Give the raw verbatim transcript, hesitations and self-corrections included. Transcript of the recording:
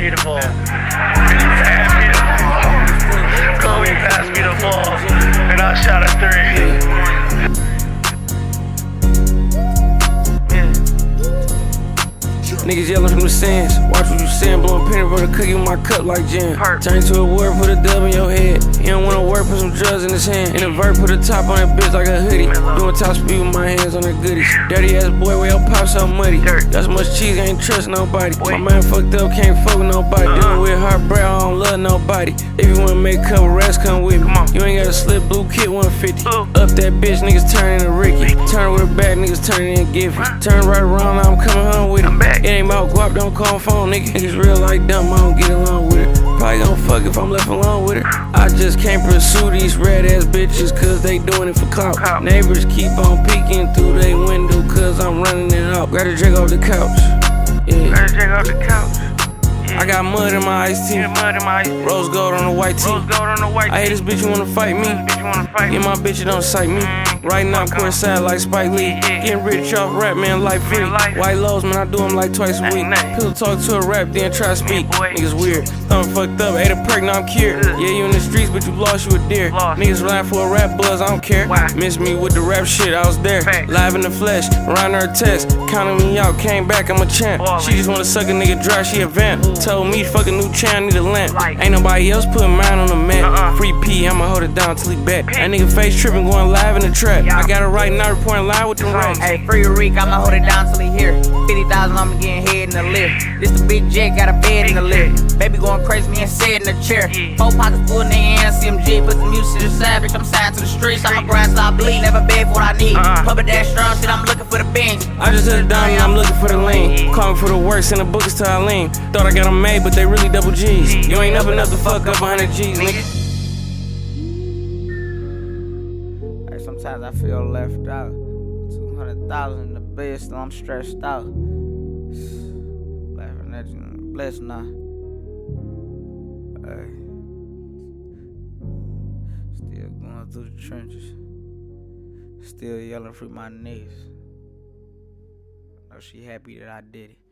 me the ball. Pass me the ball. Kobe passed me the ball, and I shot a three. Niggas yelling from the sands. Watch what you saying, blowing penny for the cookie with my cup like jam. Turn to a word, put a dub in your head. You don't wanna work, put some drugs in his hand. In a vert, put a top on that bitch like a hoodie. Doing top speed with my hands on the goodies. Dirty ass boy, where your pop so muddy. Got so much cheese, I ain't trust nobody. My man fucked up, can't fuck with nobody. Dealing with hard bread, I don't love nobody. If you wanna make a couple rats, come with me. You ain't got a slip blue kit one fifty. Up that bitch, niggas turning to Ricky. Turn with her back, niggas turning in Giffy. Turn right around, now I'm coming home with it. It ain't about guap, don't call phone, nigga. Niggas real like dumb, I don't get along with it. Probably gon' fuck if I'm left alone with it. I just can't pursue these red ass bitches cause they doing it for clout. Neighbors keep on peeking through they window cause I'm running it out. Grab a drink off the couch. Yeah. Grab a drink off the couch. I got mud in my iced tea. Mud in my iced tea. Rose gold on the white tee. Rose gold on the white tee. I hate this bitch, you wanna fight me. Bitch, you wanna fight me. Yeah, my bitch, you don't sight me. Right now, I'm courtside like Spike Lee. Getting rich off rap, man, life free. White lows, man, I do them like twice a week. Pillow talk to a rap, then try to speak. Niggas weird. Thumb fucked up, ate a perk, now I'm cured. Yeah, you in the streets, but you lost, you a deer. Niggas relying for a rap buzz, I don't care. Miss me with the rap shit, I was there. Live in the flesh, around her test. Counting me out, came back, I'm a champ. She just wanna suck a nigga dry, she a vamp. Told me, fuck a new channel, need a lamp. Ain't nobody else putting mine on the map. Free P, I'ma hold it down till he back. That nigga face tripping, going live in the trap. I got it right now, reporting live with the racks. Hey, free Reek, I'ma hold it down till he here. fifty thousand, I'ma getting head in the lift. This the big jet, got a bed in the lift. Baby going crazy, me and said in the chair. Four pockets full, nigga, and C M G. Put the music to the side, bitch, I'm signed to the streets. I'ma grind till I bleed, never beg for what I need. Puppet that strong shit, I'm looking for the bench. I just hit it down and I'm looking for the lean. Call me for the works and the book is till I lean. Thought I got them made, but they really double G's. You ain't up enough to fuck up one hundred G's, nigga. Hey, sometimes I feel left out. two hundred thousand in the bed, still I'm stressed out. Laughing at you, blessed now. Hey. Still going through the trenches. Still yelling through my knees. I know she happy that I did it.